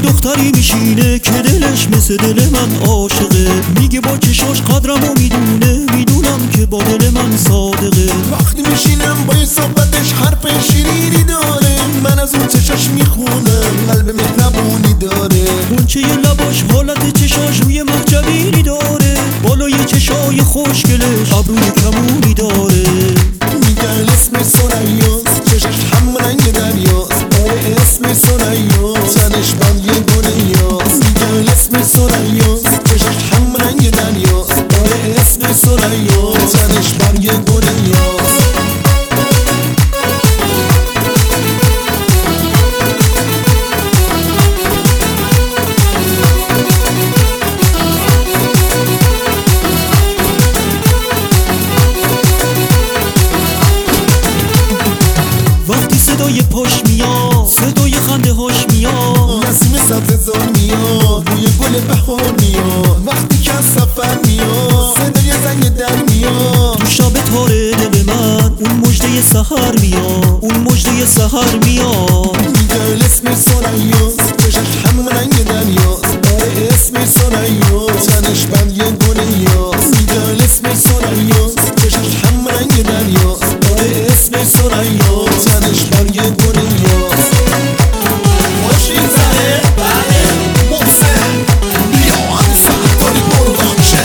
دختری میشینه که دلش مثل دل من عاشقه. میگه با چشاش قدرمو میدونه، میدونم که با دل من صادقه. وقتی میشینم با این صحبتش حرف شیرینی داره، من از اون چشاش میخونم قلب مهربونی داره. گونچه لباش حالت چشاش روی محجبینی داره، بالای چشای خوشگلش ابروی کمونی داره. میگن اسم ثریاست، چشاش هم رنگ دریاست. آره اسم ثریاست، تنش بند یه دنیاست. میگن اسم ثریاست، چشاش هم رنگ دریاست. آره اسم ثریاست، تنش بند یه دنیاست. وقتی صدای پاش میاد، صدای خنده هاش میاد، نسیم سبززار میاد، بوی گل بهار میاد. وقتی که از سفر میاد، صدای زنگ در میاد. تو شب تاره دل من اون مژده سحر میاد، اون مژده سحر میاد. میگن اسم ثریاست، چشاش هم رنگ دریاست. آره اسم ثریاست، تنش بند یه دنیاست. میگن اسم ثریاست، چشاش هم رنگ دریاست. آره اسم ثریاست، تنش بند یه دنیاست. ماشین زنه بله محسن، بیا همه سرطانی برو باشه.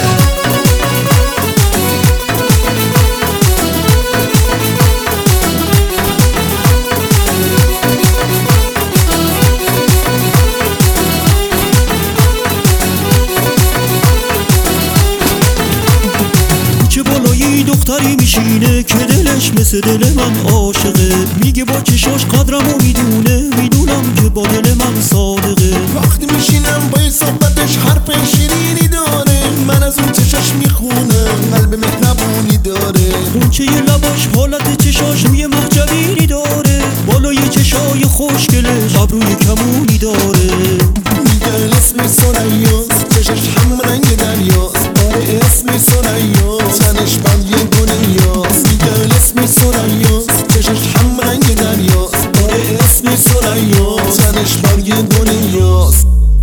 چه بالایی دختری میشینه که دلش مثل دل من عاشقه. میگه با چشاش قدرمو میدونه، میدونم که با دل من صادقه. وقتی میشینم با این صحبتش حرف شیرینی داره، من از اون چشاش میخونم قلب مهربونی داره. گونچه لباش حالت چشاش روی محجبینی داره، بالای چشای خوشگلش ابروی کمونی داره. میگن اسم ثریاست،